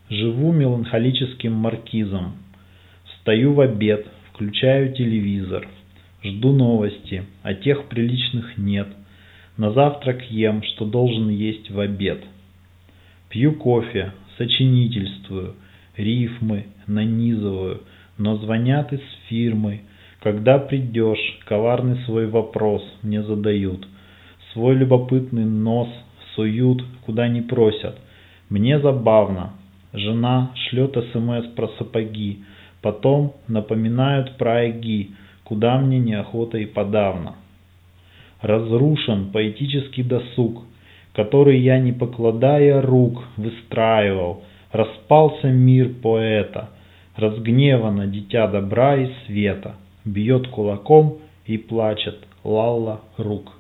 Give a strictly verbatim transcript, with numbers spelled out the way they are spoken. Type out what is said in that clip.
Живу меланхолическим маркизом. Встаю в обед, включаю телевизор. Жду новости, а тех приличных нет. На завтрак ем, что должен есть в обед. Пью кофе, сочинительствую, рифмы нанизываю, но звонят из фирмы. Когда придешь, коварный свой вопрос мне задают. Свой любопытный нос суют, куда не просят. Мне забавно. Жена шлет смс про сапоги. Потом напоминают про айги, куда мне неохота и подавно. Разрушен поэтический досуг, который я, не покладая рук, выстраивал. Распался мир поэта. Разгневано дитя добра и света. Бьет кулаком и плачет Лалла Рук.